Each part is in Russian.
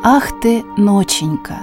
Ах ты, ноченька!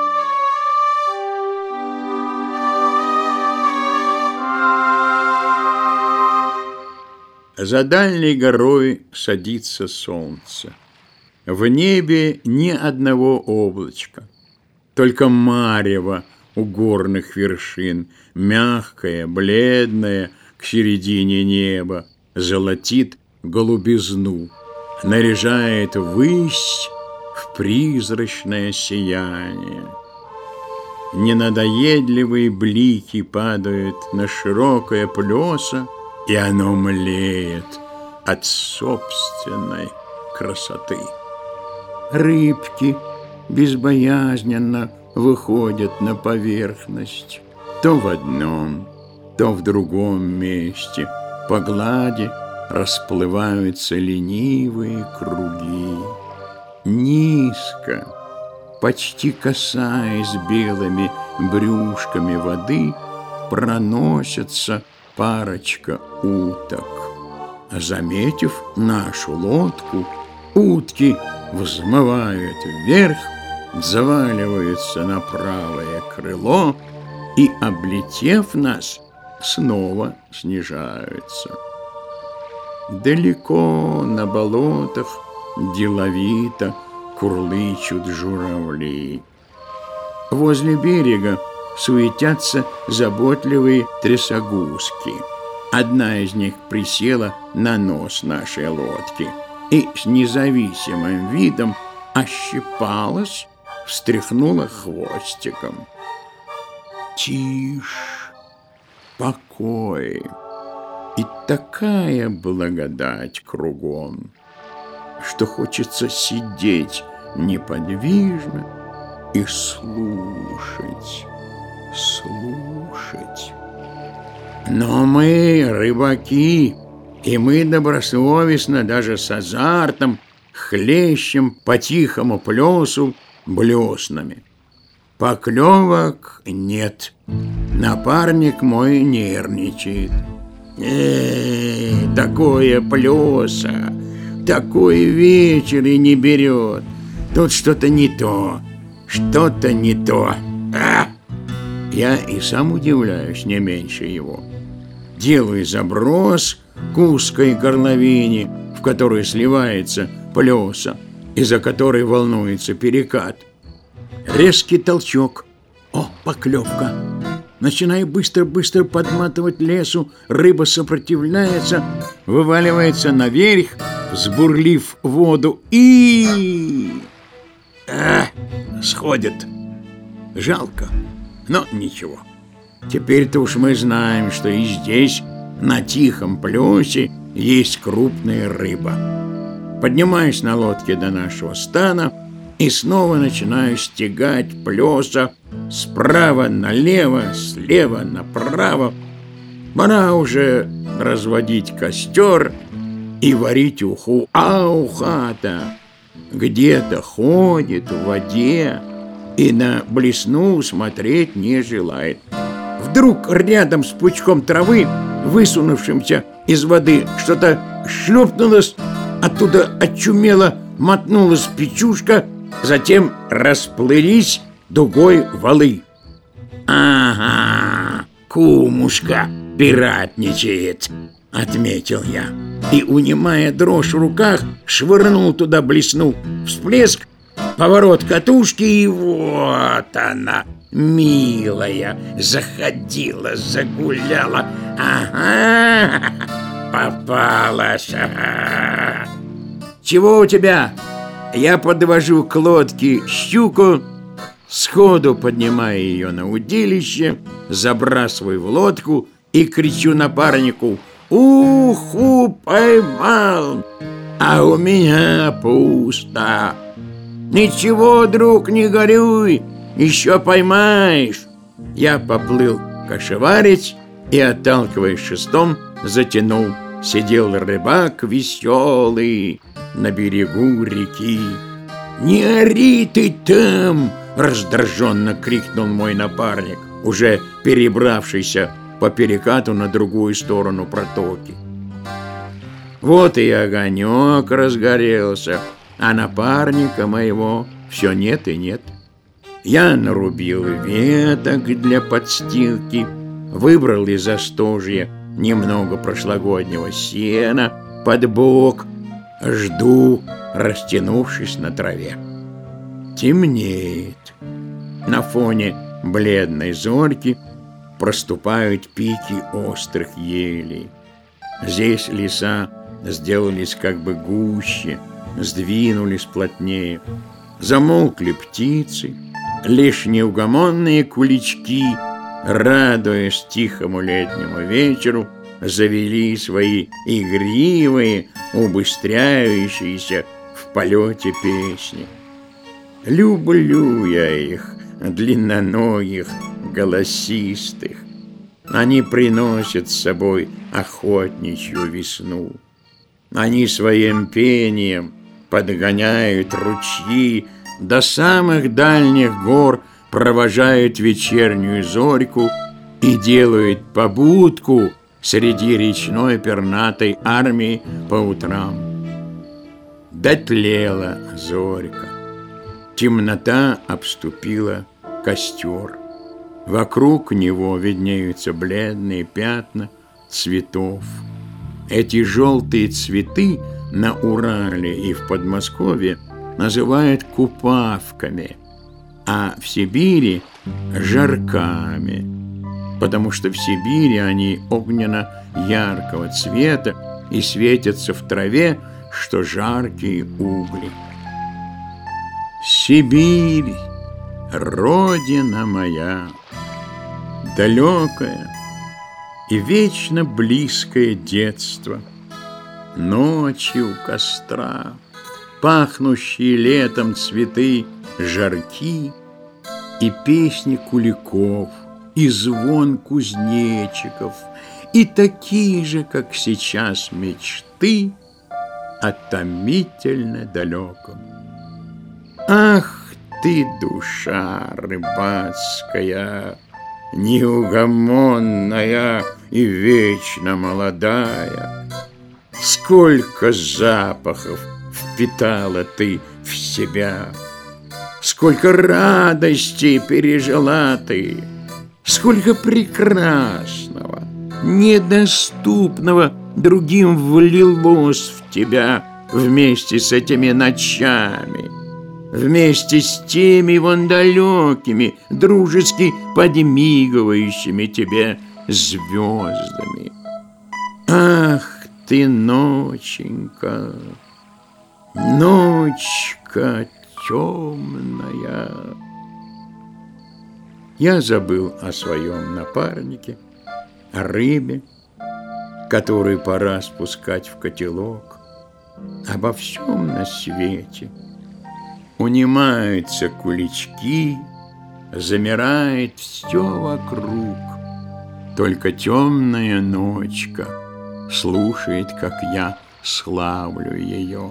За дальней горой садится солнце. В небе ни одного облачка, только марево у горных вершин, мягкое, бледное к середине неба, золотит голубизну, наряжает ввысь в призрачное сияние. Ненадоедливые блики падают на широкое плесо, и оно млеет от собственной красоты. Рыбки безбоязненно выходят на поверхность, то в одном, то в другом месте. По глади расплываются ленивые круги. Низко, почти касаясь белыми брюшками воды, проносятся парочка уток. Заметив нашу лодку, утки взмывают вверх, заваливаются на правое крыло и, облетев нас, снова снижаются. Далеко на болотах деловито курлычут журавли. Возле берега суетятся заботливые трясогузки. Одна из них присела на нос нашей лодки и с независимым видом ощипалась, встряхнула хвостиком. Тишь, покой и такая благодать кругом, что хочется сидеть неподвижно и слушать. Но мы рыбаки, и мы добросовестно, даже с азартом, хлещем по тихому плесу блеснами. Поклевок нет. Напарник мой нервничает. Такое плеса, такой вечер и не берет. Тут что-то не то, что-то не то. Я и сам удивляюсь не меньше его. Делаю заброс к узкой горловине, в которой сливается плеса, и за которой волнуется перекат. Резкий толчок. О, поклевка! Начинаю быстро-быстро подматывать лесу, рыба сопротивляется, вываливается наверх, взбурлив воду и... сходит. Жалко, но ничего. Теперь-то уж мы знаем, что и здесь, на тихом плесе, есть крупная рыба. Поднимаюсь на лодке до нашего стана и снова начинаю стегать плеса справа налево, слева направо. Пора уже разводить костер и варить уху. А уха-то где-то ходит в воде и на блесну смотреть не желает. Вдруг рядом с пучком травы, высунувшимся из воды, что-то шлепнулось, оттуда очумело мотнулась печушка, затем расплылись дугой валы. «Ага, кумушка пиратничает», — отметил я. И, унимая дрожь в руках, швырнул туда блесну. Всплеск, поворот катушки, и вот она, милая, заходила, загуляла. Ага, попалась. Ага. Чего у тебя? Я подвожу к лодке щуку, сходу поднимаю ее на удилище, забрасываю в лодку и кричу напарнику: «Уху поймал, а у меня пусто». «Ничего, друг, не горюй, еще поймаешь». Я поплыл кошеварить и, отталкиваясь шестом, затянул. Сидел рыбак веселый на берегу реки. «Не ори ты там!» — раздраженно крикнул мой напарник, уже перебравшийся по перекату на другую сторону протоки. Вот и огонек разгорелся, а напарника моего все нет и нет. Я нарубил веток для подстилки, выбрал из остожья немного прошлогоднего сена под бок, жду, растянувшись на траве. Темнеет. На фоне бледной зорьки проступают пики острых елей. Здесь леса сделались как бы гуще, сдвинулись плотнее. Замолкли птицы, лишь неугомонные кулички, радуясь тихому летнему вечеру, завели свои игривые, убыстряющиеся в полете песни. Люблю я их, длинноногих, голосистых. Они приносят с собой охотничью весну. Они своим пением подгоняют ручьи, до самых дальних гор провожают вечернюю зорьку и делают побудку среди речной пернатой армии по утрам. Дотлела зорька. Темнота обступила костер. Вокруг него виднеются бледные пятна цветов. Эти желтые цветы на Урале и в Подмосковье называют купавками, а в Сибири – жарками, потому что в Сибири они огненно-яркого цвета и светятся в траве, что жаркие угли. Сибирь, родина моя, далекое и вечно близкое детство, ночи у костра, пахнущие летом цветы жарки и песни куликов, и звон кузнечиков, и такие же, как сейчас, мечты о томительно далеком. Ах ты, душа рыбацкая, неугомонная и вечно молодая! Сколько запахов впитала ты в себя, сколько радостей пережила ты, сколько прекрасного, недоступного другим влилось в тебя вместе с этими ночами, вместе с теми вон далекими, дружески подмигивающими тебе звездами. Ах ты, ноченька, ночка темная! Я забыл о своем напарнике, о рыбе, которую пора спускать в котелок, обо всем на свете. Унимаются кулички, замирает все вокруг. Только темная ночка слушает, как я славлю ее.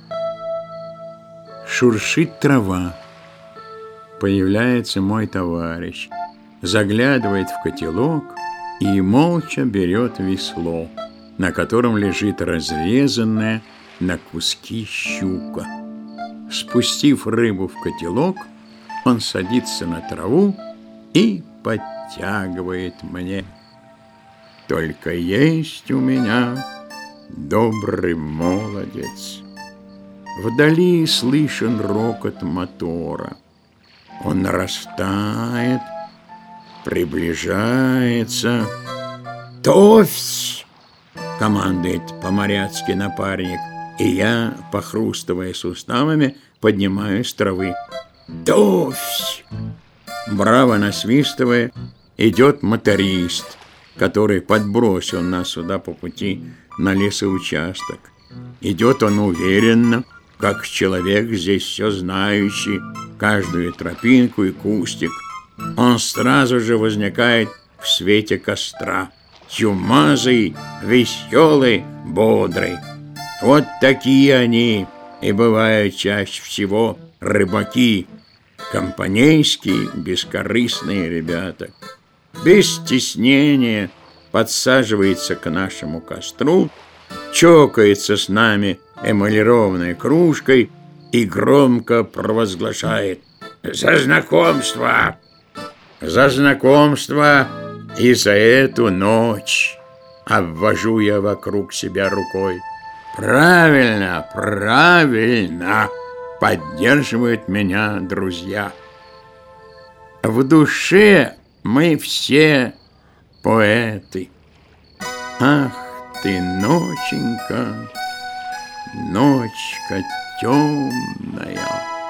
Шуршит трава. Появляется мой товарищ, заглядывает в котелок и молча берет весло, на котором лежит разрезанная на куски щука. Спустив рыбу в котелок, он садится на траву и подтягивает мне. Только есть у меня добрый молодец. Вдали слышен рокот мотора. Он нарастает, приближается. «Товсь!» — командует по-моряцки напарник, и я, похрустывая суставами, поднимаюсь с травы. «Товсь!» Браво насвистывая, идет моторист, который подбросил нас сюда по пути на лесоучасток. Идет он уверенно, как человек здесь все знающий, каждую тропинку и кустик. Он сразу же возникает в свете костра, чумазый, веселый, бодрый. Вот такие они и бывают чаще всего рыбаки, компанейские, бескорыстные ребята. Без стеснения подсаживается к нашему костру, чокается с нами эмалированной кружкой и громко провозглашает: «За знакомство! За знакомство и за эту ночь!» Обвожу я вокруг себя рукой. «Правильно, правильно!» — поддерживают меня друзья. В душе мы все поэты. Ах ты, ноченька, ночка темная!